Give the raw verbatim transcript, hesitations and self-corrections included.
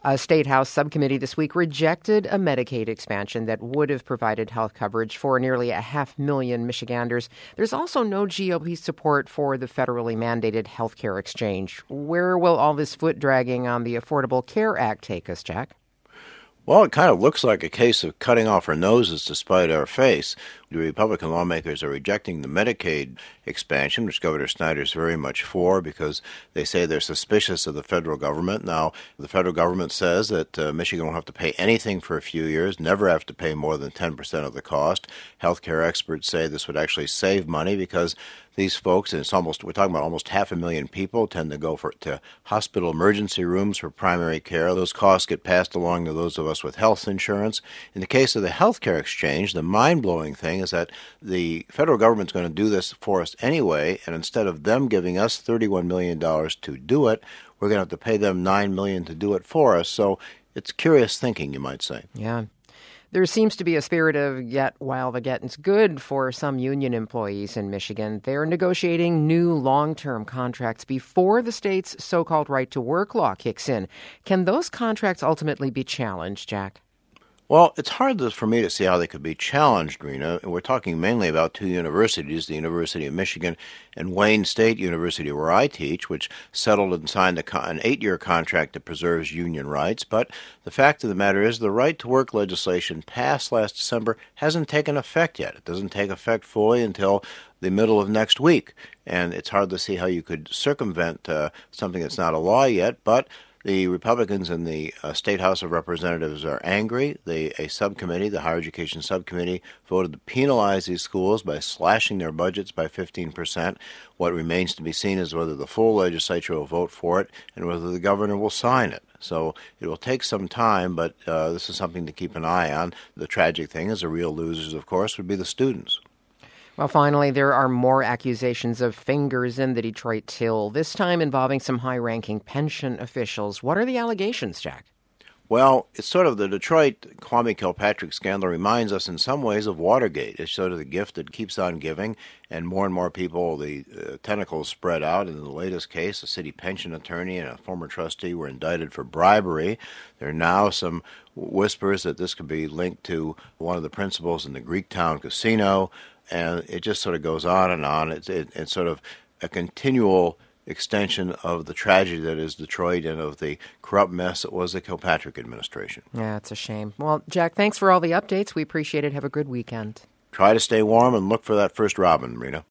A state house subcommittee this week rejected a Medicaid expansion that would have provided health coverage for nearly a half million Michiganders. There's also no G O P support for the federally mandated health care exchange. Where will all this foot dragging on the Affordable Care Act take us, Jack? Well, it kind of looks like a case of cutting off our noses to spite our face. The Republican lawmakers are rejecting the Medicaid expansion, which Governor Snyder is very much for, because they say they're suspicious of the federal government. Now, the federal government says that uh, Michigan won't have to pay anything for a few years, never have to pay more than ten percent of the cost. Healthcare experts say this would actually save money because these folks, and it's almost, we're talking about almost half a million people, tend to go for to hospital emergency rooms for primary care. Those costs get passed along to those of us with health insurance. In the case of the healthcare exchange, the mind-blowing thing is that the federal government's going to do this for us anyway, and instead of them giving us thirty-one million dollars to do it, we're going to have to pay them nine million dollars to do it for us. So it's curious thinking, you might say. Yeah. There seems to be a spirit of get while the getting's good for some union employees in Michigan. They're negotiating new long-term contracts before the state's so-called right-to-work law kicks in. Can those contracts ultimately be challenged, Jack? Well, it's hard to, for me to see how they could be challenged, Rena. We're talking mainly about two universities, the University of Michigan and Wayne State University, where I teach, which settled and signed a con- an eight-year contract that preserves union rights. But the fact of the matter is the right-to-work legislation passed last December hasn't taken effect yet. It doesn't take effect fully until the middle of next week. And it's hard to see how you could circumvent uh, something that's not a law yet, but the Republicans in the uh, State House of Representatives are angry. They, a subcommittee, the Higher Education Subcommittee, voted to penalize these schools by slashing their budgets by fifteen percent. What remains to be seen is whether the full legislature will vote for it and whether the governor will sign it. So it will take some time, but uh, this is something to keep an eye on. The tragic thing is the real losers, of course, would be the students. Well, finally, there are more accusations of fingers in the Detroit till, this time involving some high-ranking pension officials. What are the allegations, Jack? Well, it's sort of the Detroit Kwame Kilpatrick scandal reminds us in some ways of Watergate. It's sort of the gift that keeps on giving, and more and more people, the uh, tentacles spread out. In the latest case, a city pension attorney and a former trustee were indicted for bribery. There are now some whispers that this could be linked to one of the principals in the Greektown casino, and it just sort of goes on and on. It's, it, it's sort of a continual extension of the tragedy that is Detroit and of the corrupt mess that was the Kilpatrick administration. Yeah, it's a shame. Well, Jack, thanks for all the updates. We appreciate it. Have a good weekend. Try to stay warm and look for that first robin, Rena.